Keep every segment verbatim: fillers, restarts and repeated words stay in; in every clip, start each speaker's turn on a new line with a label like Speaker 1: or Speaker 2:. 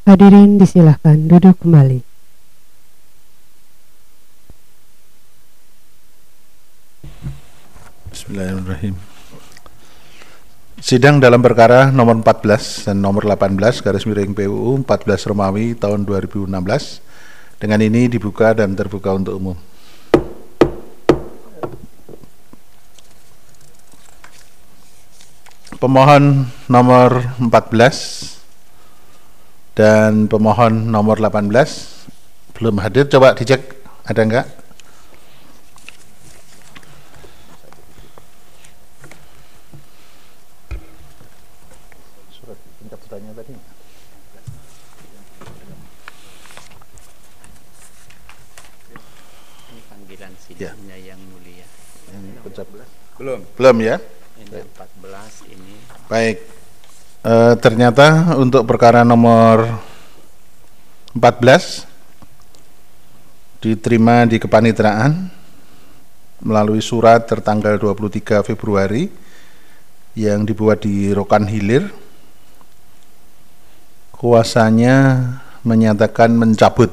Speaker 1: Hadirin disilahkan duduk kembali.
Speaker 2: Bismillahirrahmanirrahim. Sidang dalam perkara nomor empat belas dan nomor delapan belas garis miring P U U empat belas Romawi tahun dua ribu enam belas dengan ini dibuka dan terbuka untuk umum. Pemohon nomor empat belas dan pemohon nomor delapan belas belum hadir, coba dicek ada enggak? Surat pencabutannya tadi.
Speaker 3: Ini panggilan sidangnya ya. Yang mulia.
Speaker 2: Yang pencabut
Speaker 4: Belum.
Speaker 2: belum ya?
Speaker 3: Ini empat belas ini.
Speaker 2: Baik, e, ternyata untuk perkara nomor empat belas diterima di kepanitraan melalui surat tertanggal dua puluh tiga Februari yang dibuat di Rokan Hilir. Kuasanya menyatakan mencabut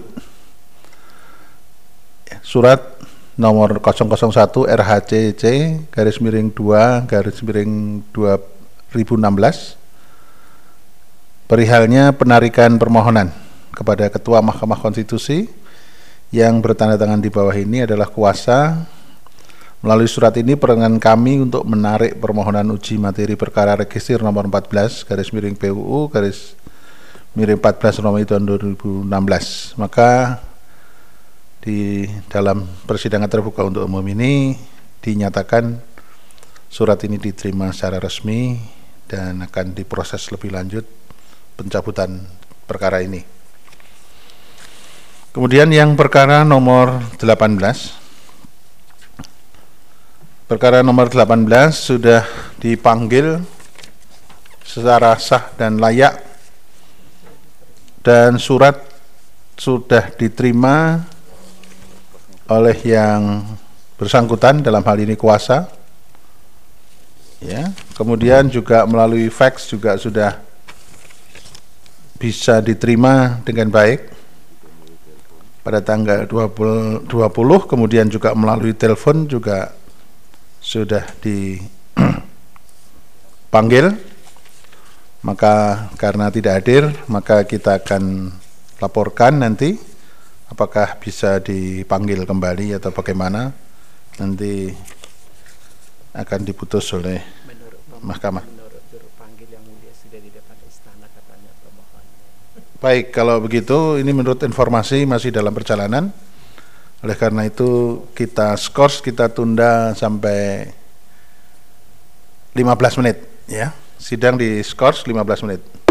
Speaker 2: surat nomor nol nol satu R H C C garis miring dua garis miring dua ribu enam belas perihalnya penarikan permohonan kepada Ketua Mahkamah Konstitusi yang bertanda tangan di bawah ini adalah kuasa. Melalui surat ini permohonan kami untuk menarik permohonan uji materi perkara register nomor empat belas garis miring P U U garis miring empat belas Romawi tahun dua ribu enam belas. Maka di dalam persidangan terbuka untuk umum ini dinyatakan surat ini diterima secara resmi dan akan diproses lebih lanjut pencabutan perkara ini. Kemudian yang perkara nomor delapan belas. Perkara nomor delapan belas sudah dipanggil secara sah dan layak dan surat sudah diterima oleh yang bersangkutan, dalam hal ini kuasa, ya. Kemudian juga melalui fax juga sudah bisa diterima dengan baik pada tanggal dua puluh, kemudian juga melalui telepon juga sudah dipanggil. Maka karena tidak hadir, maka kita akan laporkan nanti apakah bisa dipanggil kembali atau bagaimana, nanti akan diputus oleh
Speaker 3: Menurut
Speaker 2: mahkamah.
Speaker 3: Menurut juru panggil yang mulia sudah di depan istana katanya pemohon.
Speaker 2: Baik, kalau begitu ini menurut informasi masih dalam perjalanan. Oleh karena itu kita skors, kita tunda sampai lima belas menit ya. Sidang di skors lima belas menit.